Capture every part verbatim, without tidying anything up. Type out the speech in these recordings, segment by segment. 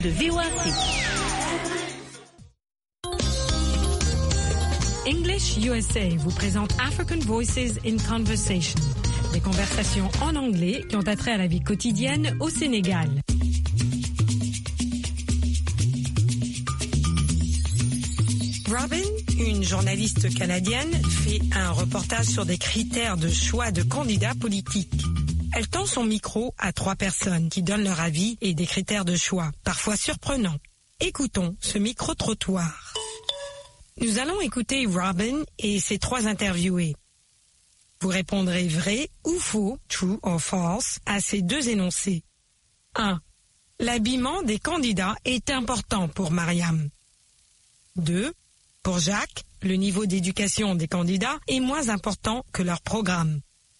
de V O A Afrique. English U S A vous présente African Voices in Conversation, des conversations en anglais qui ont attrait à la vie quotidienne au Sénégal. Robin, une journaliste canadienne, fait un reportage sur des critères de choix de candidats politiques. Elle tend son micro à trois personnes qui donnent leur avis et des critères de choix, parfois surprenants. Écoutons ce micro-trottoir. Nous allons écouter Robin et ses trois interviewés. Vous répondrez vrai ou faux, true or false, à ces deux énoncés. un. L'habillement des candidats est important pour Mariam. deux. Pour Jacques, le niveau d'éducation des candidats est moins important que leur programme.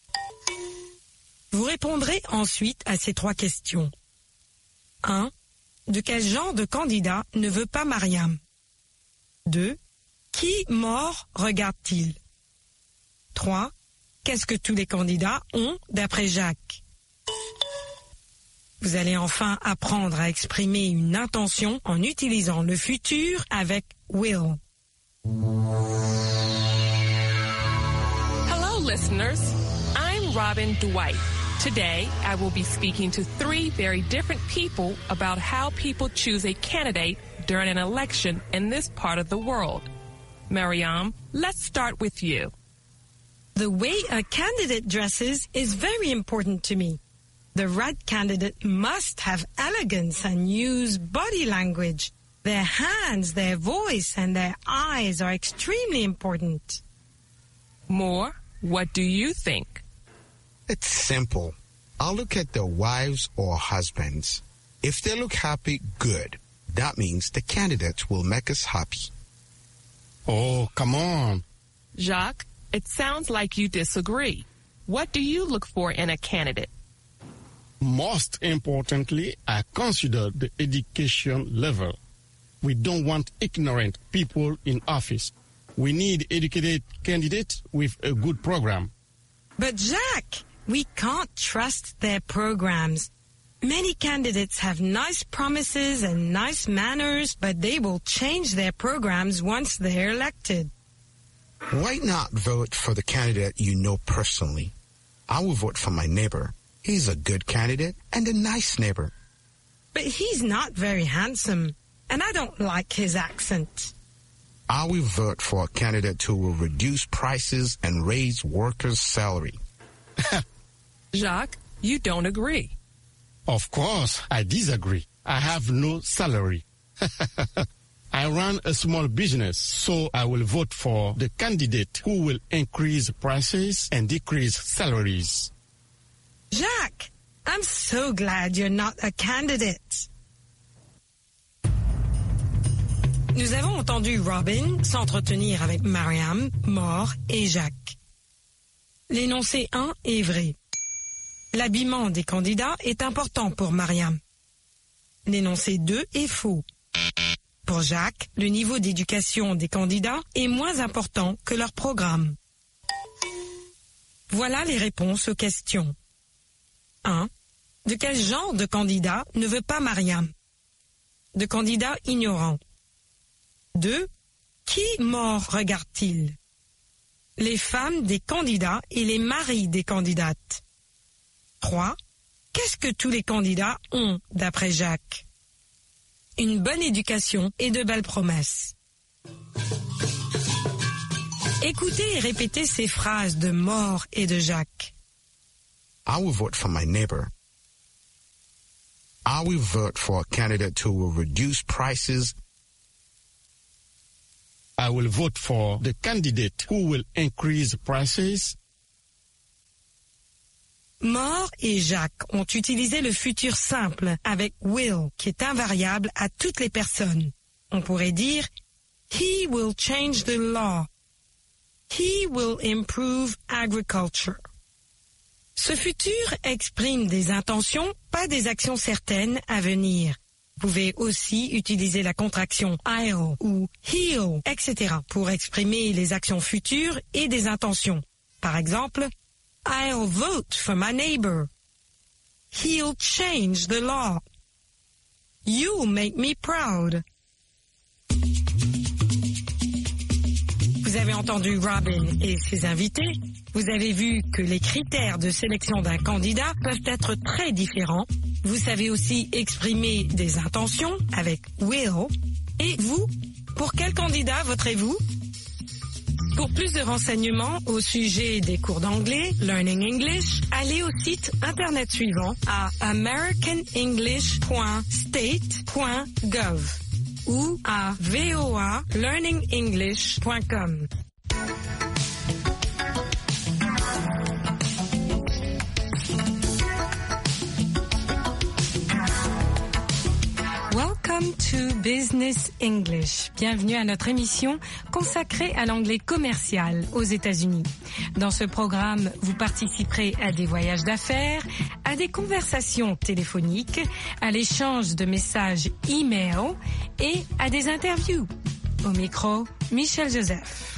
Vous répondrez ensuite à ces trois questions. un. De quel genre de candidat ne veut pas Mariam? deux. Qui mort regarde-t-il? trois. Qu'est-ce que tous les candidats ont d'après Jacques? Vous allez enfin apprendre à exprimer une intention en utilisant le futur avec will. Hello, listeners. I'm Robin Dwight. Today, I will be speaking to three very different people about how people choose a candidate during an election in this part of the world. Mariam, let's start with you. The way a candidate dresses is very important to me. The right candidate must have elegance and use body language. Their hands, their voice, and their eyes are extremely important. Moore, what do you think? It's simple. I'll look at their wives or husbands. If they look happy, good. That means the candidate will make us happy. Oh, come on. Jacques, it sounds like you disagree. What do you look for in a candidate? Most importantly, I consider the education level. We don't want ignorant people in office. We need educated candidates with a good program. But Jacques, we can't trust their programs. Many candidates have nice promises and nice manners, but they will change their programs once they're elected. Why not vote for the candidate you know personally? I will vote for my neighbor. He's a good candidate and a nice neighbor. But he's not very handsome, and I don't like his accent. I will vote for a candidate who will reduce prices and raise workers' salary. Jacques, you don't agree. Of course, I disagree. I have no salary. I run a small business, so I will vote for the candidate who will increase prices and decrease salaries. Jacques, I'm so glad you're not a candidate. Nous avons entendu Robin s'entretenir avec Mariam, Moore et Jacques. L'énoncé un est vrai. L'habillement des candidats est important pour Mariam. L'énoncé deux est faux. Pour Jacques, le niveau d'éducation des candidats est moins important que leur programme. Voilà les réponses aux questions. un. De quel genre de candidat ne veut pas Mariam? De candidats ignorants. deux. Qui mort regarde-t-il? Les femmes des candidats et les maris des candidates. trois. Qu'est-ce que tous les candidats ont d'après Jacques? Une bonne éducation et de belles promesses. Écoutez et répétez ces phrases de Moore et de Jacques. I will vote for my neighbor. I will vote for a candidate who will reduce prices. I will vote for the candidate who will increase prices. Moore et Jacques ont utilisé le futur simple avec will, qui est invariable à toutes les personnes. On pourrait dire « He will change the law ». « He will improve agriculture ». Ce futur exprime des intentions, pas des actions certaines à venir. Vous pouvez aussi utiliser la contraction « I'll » ou « he'll », et cetera pour exprimer les actions futures et des intentions. Par exemple, I'll vote for my neighbor. He'll change the law. You make me proud. Vous avez entendu Robin et ses invités. Vous avez vu que les critères de sélection d'un candidat peuvent être très différents. Vous savez aussi exprimer des intentions avec will. Et vous, pour quel candidat voterez-vous? Pour plus de renseignements au sujet des cours d'anglais, Learning English, allez au site internet suivant à american english point state point gov ou à voa learning english point com. Welcome to Business English. Bienvenue à notre émission consacrée à l'anglais commercial aux États-Unis. Dans ce programme, vous participerez à des voyages d'affaires, à des conversations téléphoniques, à l'échange de messages e-mail et à des interviews. Au micro, Michel Joseph.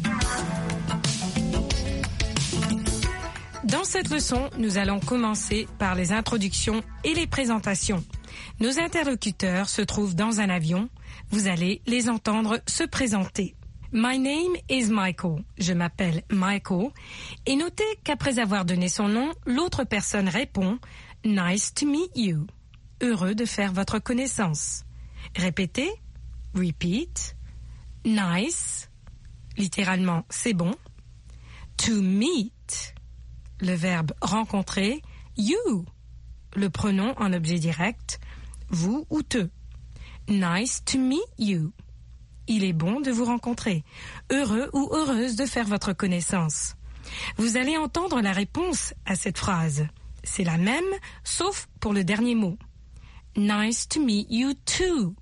Dans cette leçon, nous allons commencer par les introductions et les présentations. Nos interlocuteurs se trouvent dans un avion. Vous allez les entendre se présenter. My name is Michael. Je m'appelle Michael. Et notez qu'après avoir donné son nom, l'autre personne répond « Nice to meet you ». Heureux de faire votre connaissance. Répétez. Repeat. Nice. Littéralement, c'est bon. To meet. Le verbe rencontrer. You. Le pronom en objet direct. Vous ou te. Nice to meet you. Il est bon de vous rencontrer. Heureux ou heureuse de faire votre connaissance. Vous allez entendre la réponse à cette phrase. C'est la même, sauf pour le dernier mot. Nice to meet you too.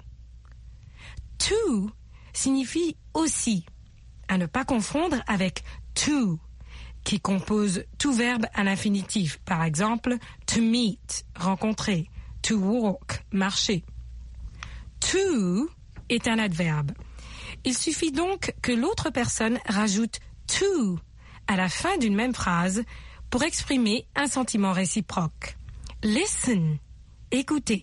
To signifie aussi, à ne pas confondre avec to, qui compose tout verbe à l'infinitif. Par exemple, to meet, rencontrer. To walk, marcher. To est un adverbe. Il suffit donc que l'autre personne rajoute to à la fin d'une même phrase pour exprimer un sentiment réciproque. Listen, écoutez.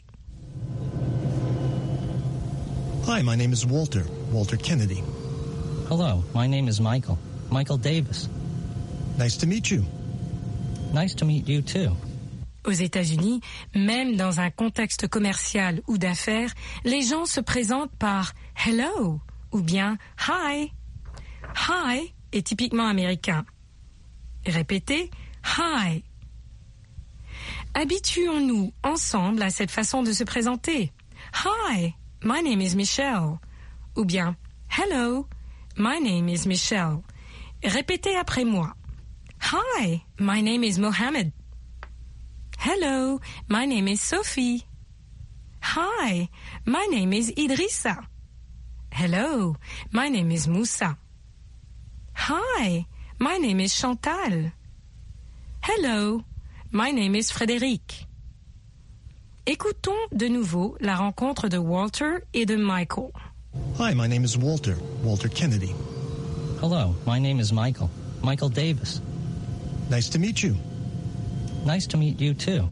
Hi, my name is Walter, Walter Kennedy. Hello, my name is Michael, Michael Davis. Nice to meet you. Nice to meet you too. Aux États-Unis, même dans un contexte commercial ou d'affaires, les gens se présentent par « hello » ou bien « hi ». « Hi » est typiquement américain. Répétez « hi ». Habituons-nous ensemble à cette façon de se présenter. « Hi, my name is Michelle » ou bien « hello, my name is Michelle ». Répétez après moi. « Hi, my name is Mohammed ». Hello, my name is Sophie. Hi, my name is Idrissa. Hello, my name is Moussa. Hi, my name is Chantal. Hello, my name is Frédéric. Écoutons de nouveau la rencontre de Walter et de Michael. Hi, my name is Walter, Walter Kennedy. Hello, my name is Michael, Michael Davis. Nice to meet you. Nice to meet you too.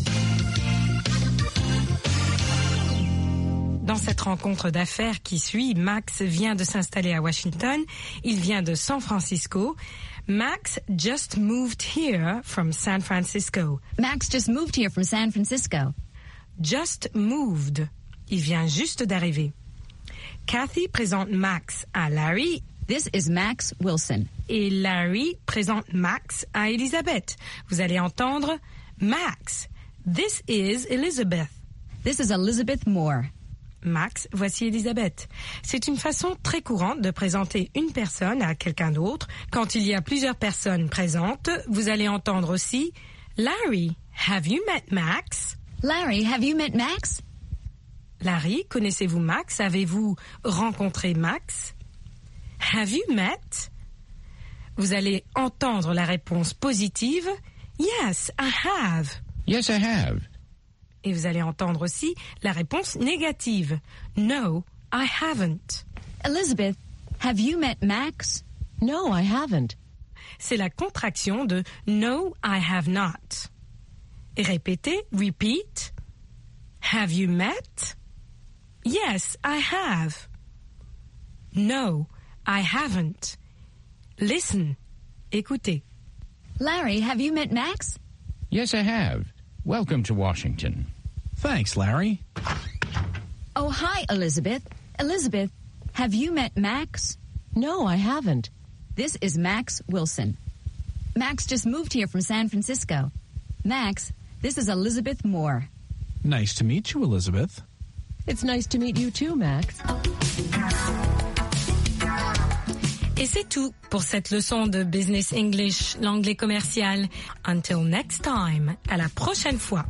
Dans cette rencontre d'affaires qui suit, Max vient de s'installer à Washington. Il vient de San Francisco. Max just moved here from San Francisco. Max just moved here from San Francisco. Just moved. Il vient juste d'arriver. Kathy présente Max à Larry. This is Max Wilson. Et Larry présente Max à Elizabeth. Vous allez entendre Max. This is Elizabeth. This is Elizabeth Moore. Max, voici Elizabeth. C'est une façon très courante de présenter une personne à quelqu'un d'autre. Quand il y a plusieurs personnes présentes, vous allez entendre aussi Larry, have you met Max? Larry, have you met Max? Larry, connaissez-vous Max? Avez-vous rencontré Max? Have you met? Vous allez entendre la réponse positive. Yes, I have. Yes, I have. Et vous allez entendre aussi la réponse négative. No, I haven't. Elizabeth, have you met Max? No, I haven't. C'est la contraction de No, I have not. Et répétez, repeat. Have you met? Yes, I have. No, I haven't. Listen. Écoutez. Larry, have you met Max? Yes, I have. Welcome to Washington. Thanks, Larry. Oh, hi, Elizabeth. Elizabeth, have you met Max? No, I haven't. This is Max Wilson. Max just moved here from San Francisco. Max, this is Elizabeth Moore. Nice to meet you, Elizabeth. It's nice to meet you too, Max. Et c'est tout pour cette leçon de Business English, l'anglais commercial. Until next time, à la prochaine fois.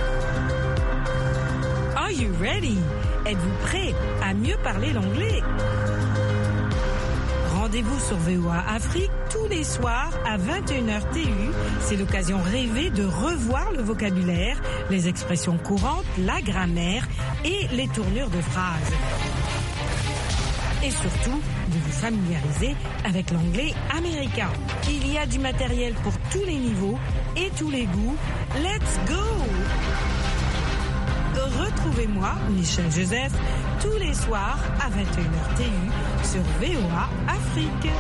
Are you ready? Êtes-vous prêt à mieux parler l'anglais? Rendez-vous sur V O A Afrique tous les soirs à vingt et une heures T U. C'est l'occasion rêvée de revoir le vocabulaire, les expressions courantes, la grammaire et les tournures de phrases. Et surtout, de vous familiariser avec l'anglais américain. Il y a du matériel pour tous les niveaux et tous les goûts. Let's go! Retrouvez-moi, Michel Joseph, tous les soirs à vingt et une heures T U sur V O A Afrique.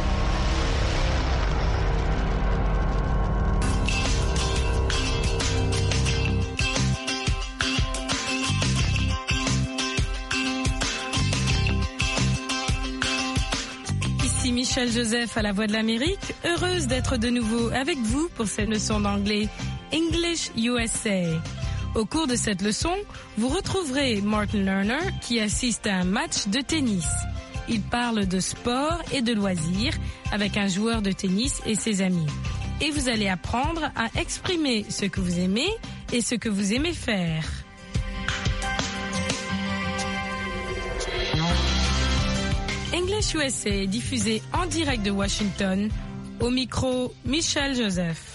Ici Michel Joseph à la Voix de l'Amérique, heureuse d'être de nouveau avec vous pour cette leçon d'anglais English U S A. Au cours de cette leçon, vous retrouverez Martin Lerner qui assiste à un match de tennis. Il parle de sport et de loisirs avec un joueur de tennis et ses amis. Et vous allez apprendre à exprimer ce que vous aimez et ce que vous aimez faire. English U S A est diffusé en direct de Washington. Au micro, Michel Joseph.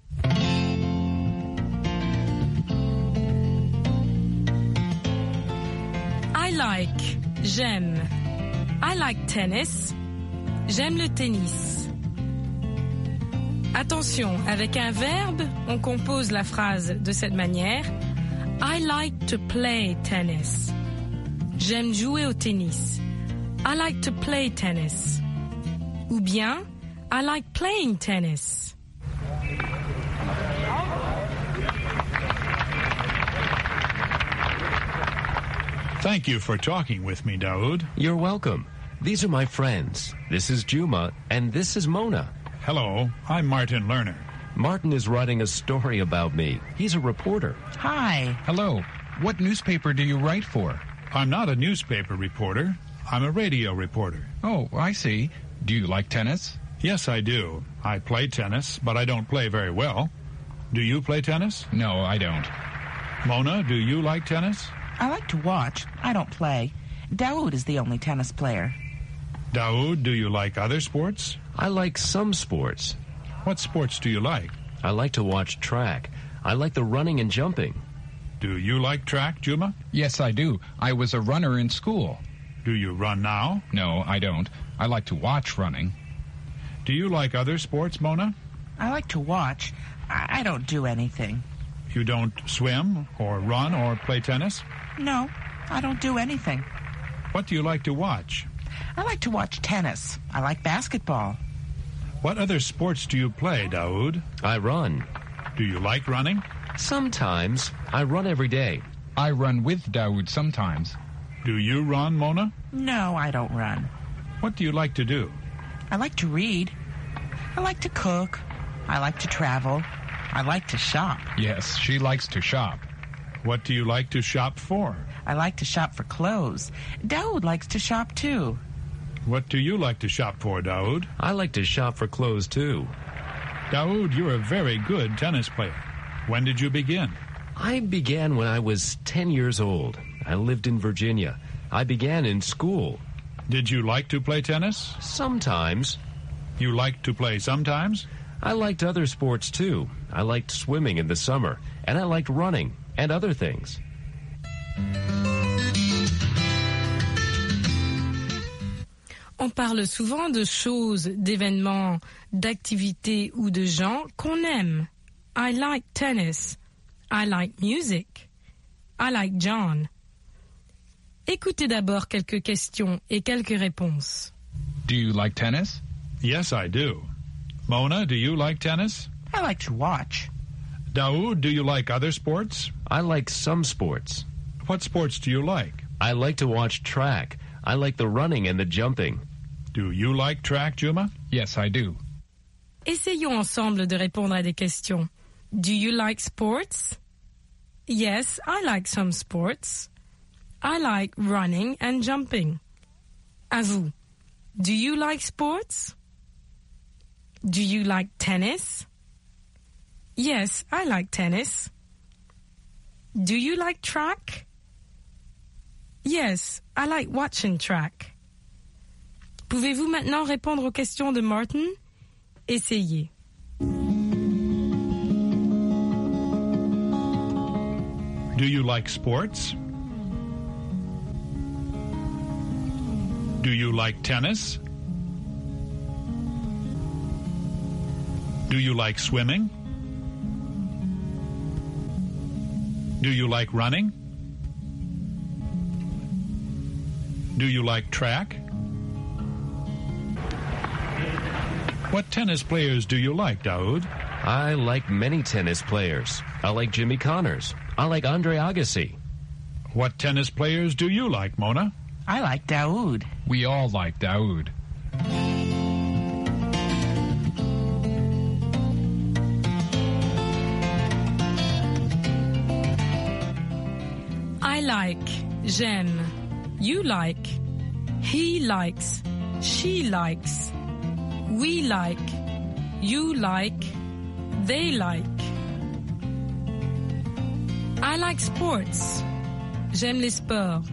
I like, j'aime. I like tennis. J'aime le tennis. Attention, avec un verbe, on compose la phrase de cette manière. I like to play tennis. J'aime jouer au tennis. I like to play tennis. Ou bien, I like playing tennis. Thank you for talking with me, Daoud. You're welcome. These are my friends. This is Juma, and this is Mona. Hello, I'm Martin Lerner. Martin is writing a story about me. He's a reporter. Hi. Hello. What newspaper do you write for? I'm not a newspaper reporter. I'm a radio reporter. Oh, I see. Do you like tennis? Yes, I do. I play tennis, but I don't play very well. Do you play tennis? No, I don't. Mona, do you like tennis? I like to watch. I don't play. Daoud is the only tennis player. Daoud, do you like other sports? I like some sports. What sports do you like? I like to watch track. I like the running and jumping. Do you like track, Juma? Yes, I do. I was a runner in school. Do you run now? No, I don't. I like to watch running. Do you like other sports, Mona? I like to watch. I, I don't do anything. You don't swim or run or play tennis? No, I don't do anything. What do you like to watch? I like to watch tennis. I like basketball. What other sports do you play, Daoud? I run. Do you like running? Sometimes. I run every day. I run with Daoud sometimes. Do you run, Mona? No, I don't run. What do you like to do? I like to read. I like to cook. I like to travel. I like to shop. Yes, she likes to shop. What do you like to shop for? I like to shop for clothes. Daoud likes to shop too. What do you like to shop for, Daoud? I like to shop for clothes too. Daoud, you're a very good tennis player. When did you begin? I began when I was ten years old. I lived in Virginia. I began in school. Did you like to play tennis? Sometimes. You liked to play sometimes? I liked other sports too. I liked swimming in the summer, and I liked running and other things. On parle souvent de choses, d'événements, d'activités ou de gens qu'on aime. I like tennis. I like music. I like John. Écoutez d'abord quelques questions et quelques réponses. Do you like tennis? Yes, I do. Mona, do you like tennis? I like to watch. Daoud, do you like other sports? I like some sports. What sports do you like? I like to watch track. I like the running and the jumping. Do you like track, Juma? Yes, I do. Essayons ensemble de répondre à des questions. Do you like sports? Yes, I like some sports. I like running and jumping. À vous. Do you like sports? Do you like tennis? Yes, I like tennis. Do you like track? Yes, I like watching track. Pouvez-vous maintenant répondre aux questions de Martin? Essayez. Do you like sports? Do you like tennis? Do you like swimming? Do you like running? Do you like track? What tennis players do you like, Daoud? I like many tennis players. I like Jimmy Connors. I like Andre Agassi. What tennis players do you like, Mona? I like Daoud. We all like Daoud. I like, j'aime, you like, he likes, she likes, we like, you like, they like. I like sports. J'aime les sports.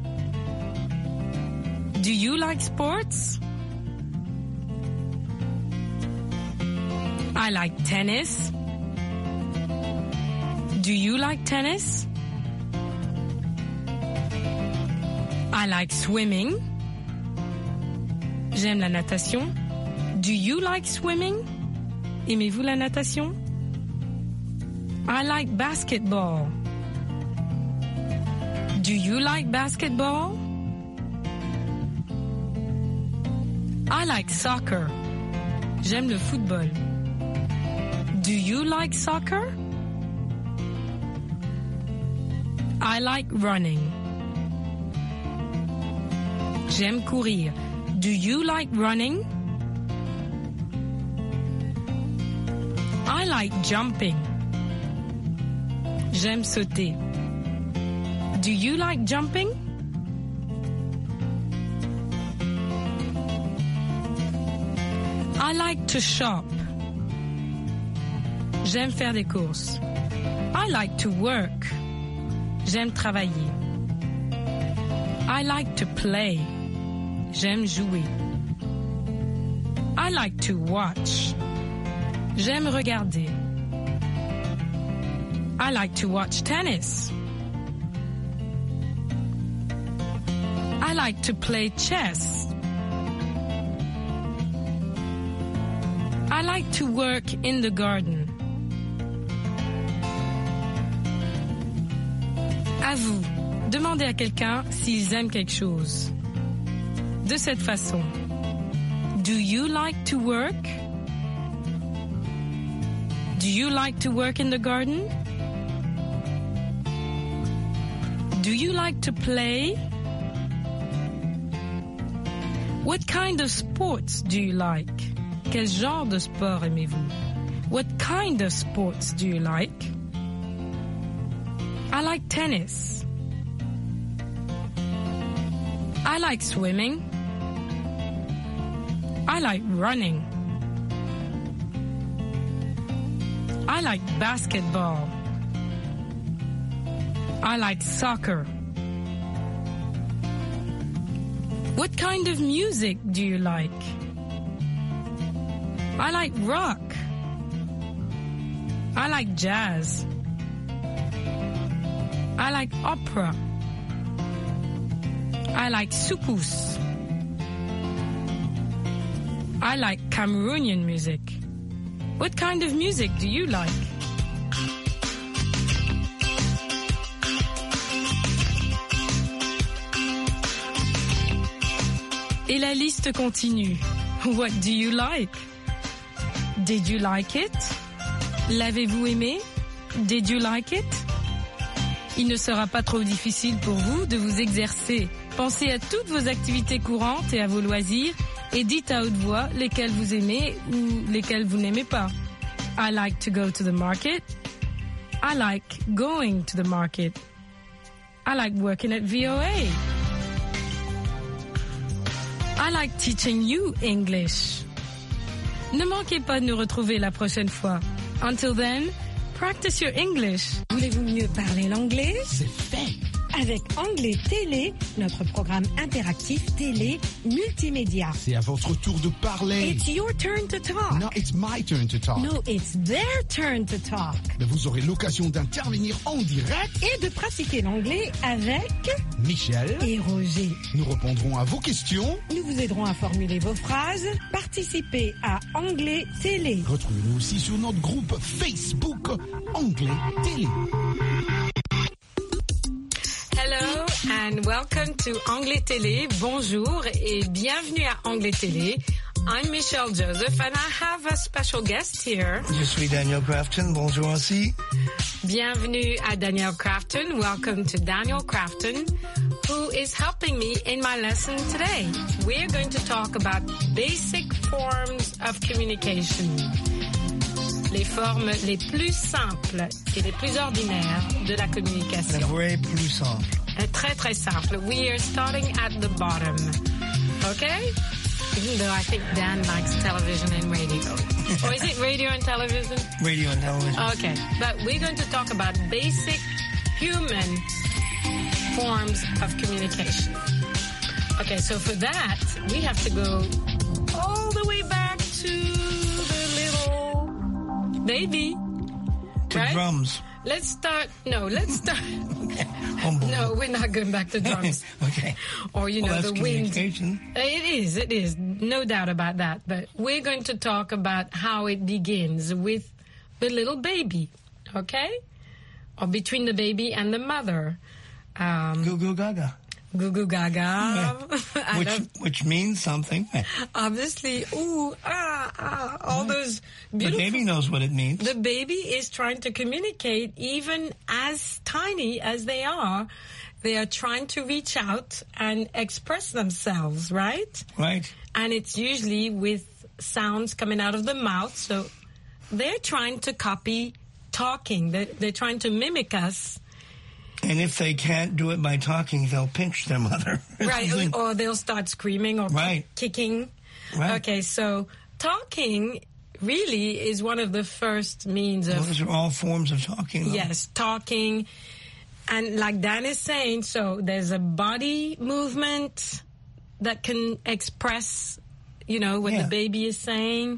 Do you like sports? I like tennis. Do you like tennis? I like swimming. J'aime la natation. Do you like swimming? Aimez-vous la natation? I like basketball. Do you like basketball? I like soccer. J'aime le football. Do you like soccer? I like running. J'aime courir. Do you like running? I like jumping. J'aime sauter. Do you like jumping? I like to shop. J'aime faire des courses. I like to work. J'aime travailler. I like to play. J'aime jouer. I like to watch. J'aime regarder. I like to watch tennis. I like to play chess. I like to work in the garden. À vous, demandez à quelqu'un s'ils aiment quelque chose. De cette façon. Do you like to work? Do you like to work in the garden? Do you like to play? What kind of sports do you like? Quel genre de sport aimez-vous? What kind of sports do you like? I like tennis. I like swimming. I like running. I like basketball. I like soccer. What kind of music do you like? I like rock. I like jazz. I like opera. I like soukous. I like Cameroonian music. What kind of music do you like? Et la liste continue. What do you like? Did you like it? L'avez-vous aimé? Did you like it? Il ne sera pas trop difficile pour vous de vous exercer. Pensez à toutes vos activités courantes et à vos loisirs et dites à haute voix lesquelles vous aimez ou lesquelles vous n'aimez pas. I like to go to the market. I like going to the market. I like working at V O A. I like teaching you English. Ne manquez pas de nous retrouver la prochaine fois. Until then, practice your English. Voulez-vous mieux parler l'anglais? C'est fait. Avec Anglais Télé, notre programme interactif télé multimédia. C'est à votre tour de parler. It's your turn to talk. No, it's my turn to talk. No, it's their turn to talk. Mais vous aurez l'occasion d'intervenir en direct et de pratiquer l'anglais avec Michel et Roger. Nous répondrons à vos questions. Nous vous aiderons à formuler vos phrases. Participez à Anglais Télé. Retrouvez-nous aussi sur notre groupe Facebook Anglais Télé. Hello and welcome to Anglais Télé. Bonjour et bienvenue à Anglais Télé. I'm Michelle Joseph and I have a special guest here. Je suis Daniel Crafton. Bonjour aussi. Bienvenue à Daniel Crafton. Welcome to Daniel Crafton, who is helping me in my lesson today. We're going to talk about basic forms of communication. Les formes les plus simples et les plus ordinaires de la communication. La vraie plus simple. Très très simple. We are starting at the bottom. Okay? Even though I think Dan likes television and radio. Or is it radio and television? Radio and television. Okay. But we're going to talk about basic human forms of communication. Okay, so for that, we have to go all the way back to baby. To right? drums. Let's start. No, let's start. No, we're not going back to drums. Okay. Or, you well, know, that's the wind. Communication. It is, it is. No doubt about that. But we're going to talk about how it begins with the little baby. Okay? Or between the baby and the mother. Um, Goo goo gaga. Goo goo gaga. Yeah. Which, which means something. Obviously, ooh, ah, ah, all those beautiful... The baby knows what it means. The baby is trying to communicate, even as tiny as they are. They are trying to reach out and express themselves, right? Right. And it's usually with sounds coming out of the mouth. So they're trying to copy talking. They're, they're trying to mimic us. And if they can't do it by talking, they'll pinch their mother. Right, or they'll start screaming or right. kicking. Right. Okay, so talking really is one of the first means of... Those are all forms of talking, though. Yes, talking. And like Dan is saying, so there's a body movement that can express, you know, what yeah. the baby is saying.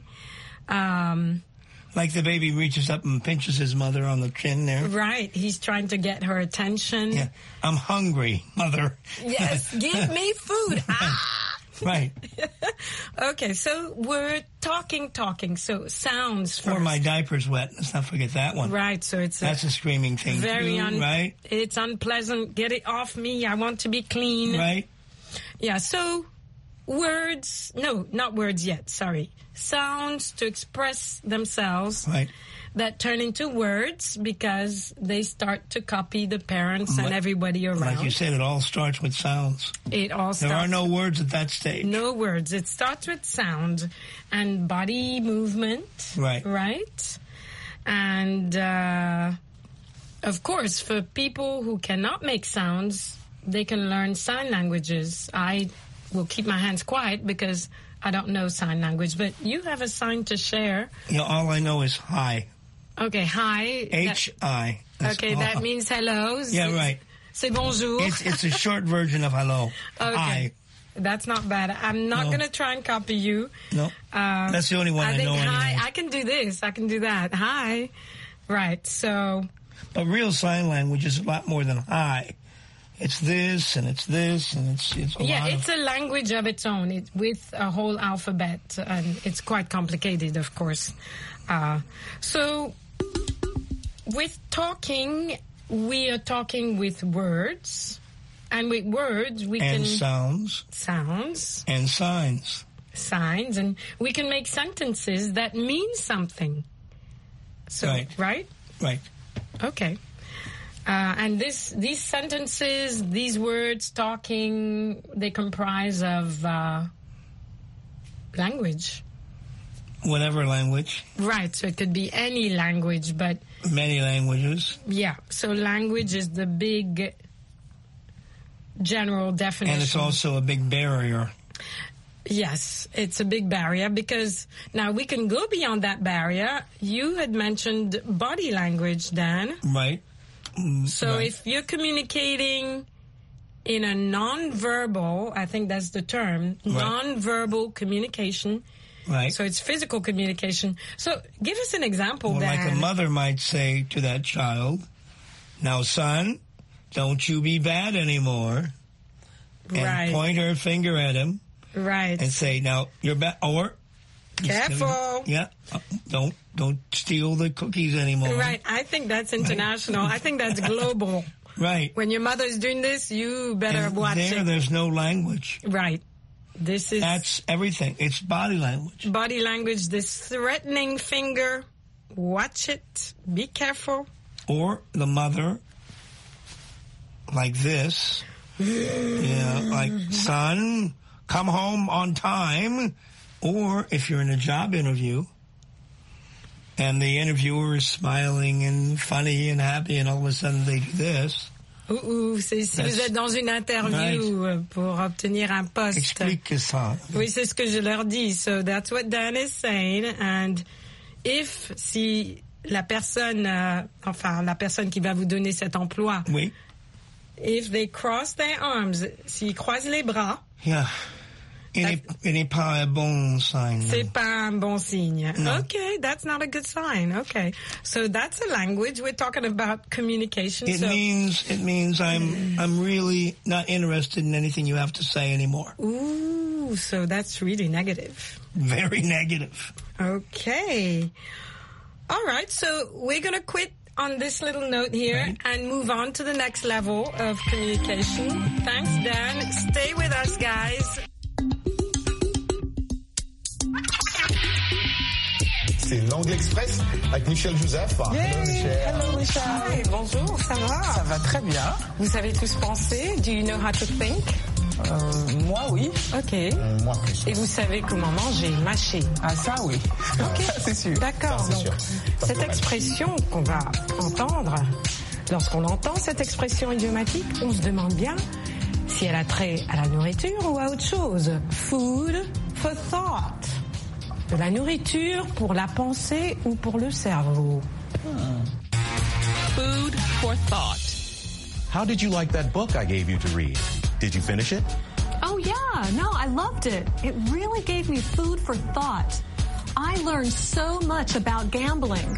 Um... Like the baby reaches up and pinches his mother on the chin there. Right. He's trying to get her attention. Yeah. I'm hungry, mother. Yes. Give me food. Ah! Right. Okay. So we're talking, talking. So sounds first. Or my diaper's wet. Let's not forget that one. Right. So it's That's a, a screaming thing very too, un- right? It's unpleasant. Get it off me. I want to be clean. Right. Yeah. So words. No, not words yet. Sorry. Sounds to express themselves right. that turn into words because they start to copy the parents but, and everybody around. Like you said, it all starts with sounds. It all starts. There are no words at that stage. No words. It starts with sound and body movement. Right. Right. And, uh, of course, for people who cannot make sounds, they can learn sign languages. I will keep my hands quiet because I don't know sign language, but you have a sign to share. Yeah, all I know is hi. Okay, hi. H I. Okay, all. That means hello. Yeah, right. C'est bonjour. It's, it's a short version of hello. Okay. Hi. That's not bad. I'm not no. going to try and copy you. No. Uh, That's the only one I, I think know. Hi, anyway. I can do this. I can do that. Hi. Right, so. But real sign language is a lot more than hi. It's this, and it's this, and it's, it's a yeah, lot it's of... a language of its own, it, with a whole alphabet, and it's quite complicated, of course. Uh, so, with talking, we are talking with words, And with words, we and can... sounds. Sounds. And signs. Signs. And we can make sentences that mean something. So, right. Right? Right. Okay. Uh, and this, these sentences, these words, talking, they comprise of uh, language. Whatever language. Right. So it could be any language, but... Many languages. Yeah. So language is the big general definition. And it's also a big barrier. Yes, it's a big barrier because now we can go beyond that barrier. You had mentioned body language, Dan. Right. Mm, so right. if you're communicating in a non-verbal, I think that's the term, right. non-verbal communication. Right. So it's physical communication. So give us an example, well, Dan. Like a mother might say to that child, now, son, don't you be bad anymore. And right. point her finger at him. Right. And say, now, you're bad. Or, careful. Yeah. Uh, don't, don't steal the cookies anymore. Right. I think that's international. Right. I think that's global. Right. When your mother's doing this, you better and watch there, it. There's no language. Right. This is... That's everything. It's body language. Body language, this threatening finger. Watch it. Be careful. Or the mother, like this. Yeah, like, son, come home on time. Or if you're in a job interview and the interviewer is smiling and funny and happy and all of a sudden they do this. Ouh, ouh, c'est si vous êtes dans une interview right. pour obtenir un poste. Explique ça. Oui, c'est ce que je leur dis. So that's what Dan is saying. And if, si la personne, euh, enfin, la personne qui va vous donner cet emploi. Oui. If they cross their arms, s'ils croisent les bras. Yeah. Il n'est pas un bon signe. C'est pas un bon signe. No. Okay, that's not a good sign. Okay. So that's a language. We're talking about communication. It so. means, it means I'm, I'm really not interested in anything you have to say anymore. Ooh, so that's really negative. Very negative. Okay. All right. So we're going to quit on this little note here right. and move on to the next level of communication. Thanks, Dan. Stay with us, guys. C'est l'Angle Express avec Michel Joseph. Yeah. Hello, Michel. Hello, Michel. Hi, bonjour, ça va? Ça va très bien. Vous savez tous penser? Do you know how to think? Euh, moi, oui. Ok. Euh, moi, plus. Et vous savez comment manger, mâcher? Ah, ça, oui. Ok, ça, c'est sûr. D'accord. Ça, c'est donc, sûr. cette expression qu'on va entendre, lorsqu'on entend cette expression idiomatique, on se demande bien si elle a trait à la nourriture ou à autre chose. Food for thought. De la nourriture pour la pensée ou pour le cerveau. Hmm. Food for thought. How did you like that book I gave you to read? Did you finish it? Oh yeah, no, I loved it. It really gave me food for thought. I learned so much about gambling.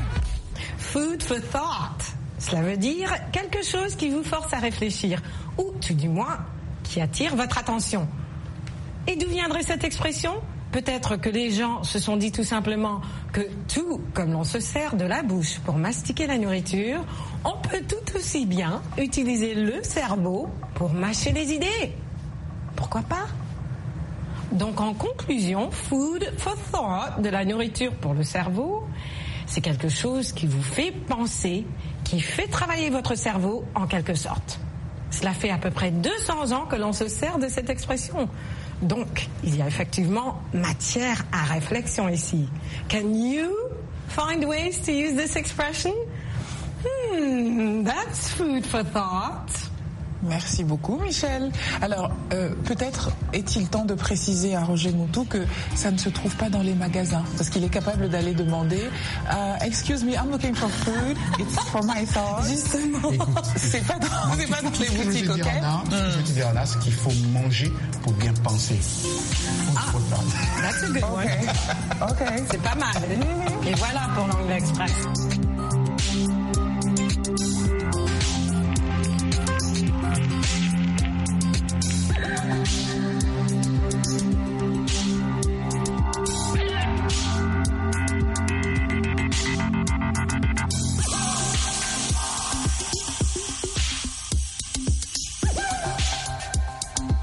Food for thought. Cela veut dire quelque chose qui vous force à réfléchir, ou tout du moins, qui attire votre attention. Et d'où viendrait cette expression ? Peut-être que les gens se sont dit tout simplement que tout comme l'on se sert de la bouche pour mastiquer la nourriture, on peut tout aussi bien utiliser le cerveau pour mâcher les idées. Pourquoi pas ? Donc en conclusion, food for thought, de la nourriture pour le cerveau, c'est quelque chose qui vous fait penser, qui fait travailler votre cerveau en quelque sorte. Cela fait à peu près deux cents ans que l'on se sert de cette expression. Donc, il y a effectivement matière à réflexion ici. Can you find ways to use this expression? Hmm, that's food for thought. Merci beaucoup, Michel. Alors, euh, peut-être est-il temps de préciser à Roger Moutou que ça ne se trouve pas dans les magasins, parce qu'il est capable d'aller demander uh, « Excuse me, I'm looking for food. It's for my thoughts. » Justement. Écoute, c'est pas dans, c'est pas dans les boutiques, ok? Ce que je te dis là, c'est qu'il faut manger pour bien penser. Ah, that's a good one. Ok. okay. C'est pas mal. Et voilà pour l'Angle Express.